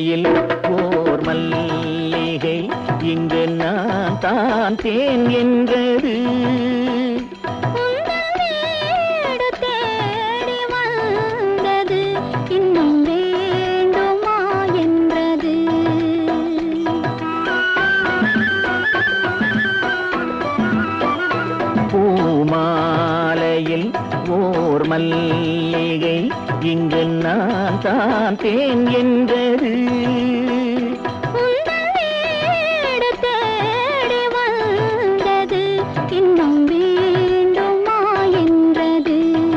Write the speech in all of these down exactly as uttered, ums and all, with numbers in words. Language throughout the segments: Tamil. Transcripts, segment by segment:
மாலையில் ஓர் மல்லிகை இங்கு நான் தான் தேன் என்றது. பூமாலையில் ஓர் மல்லிகை இங்கு நான் தான் தேன் என்றது. இன்னும் வேண்டுமா என்றது.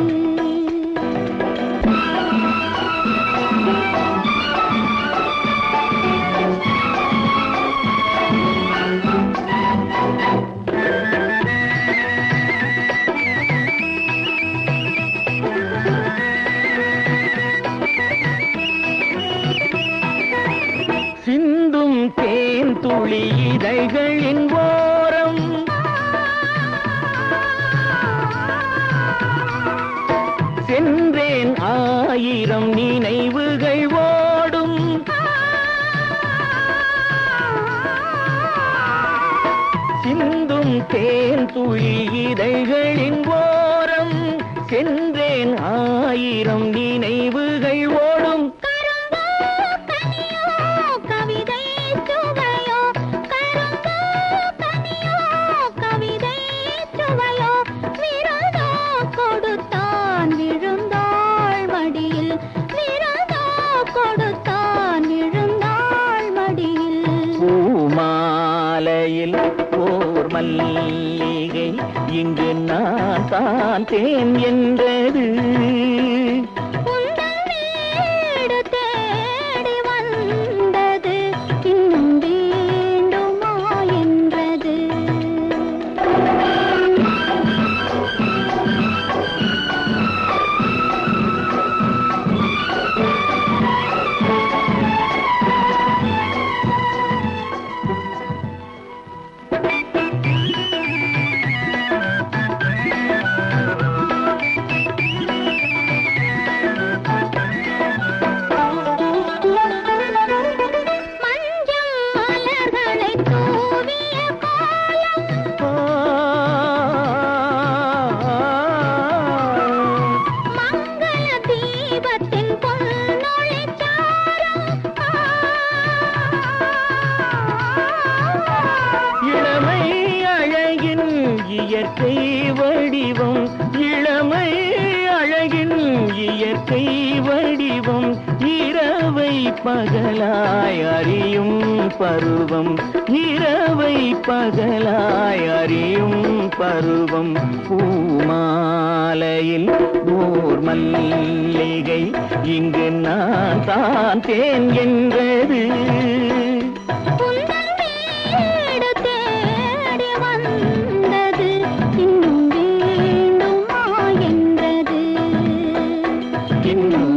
சிந்தும் தேன் துளி இதழ்களின் ஓரம் சென்றேன் ஆயிரம் நினைவுகள் ஓடும். சிந்தும் தேன் துளி இதழ்களின் ஓரம் சென்றேன் ஆயிரம் நினைவுகள் ஓடும். பூமாலையில் ஓர் மல்லிகை இங்கு நான் தான் தேன் என்றது. இன்னும் வேண்டுமா என்றது. இயற்கை வடிவம் இளமை அழகின் இயற்கை வடிவம் இரவை பகலாய் அறியும் பருவம் இரவை பகலாய் அறியும் பருவம். பூமாலையில் ஓர் மல்லிகை இங்கு நான் தான் தேன் என்றது. இன்னும் வேண்டுமா என்றது. இன்னும்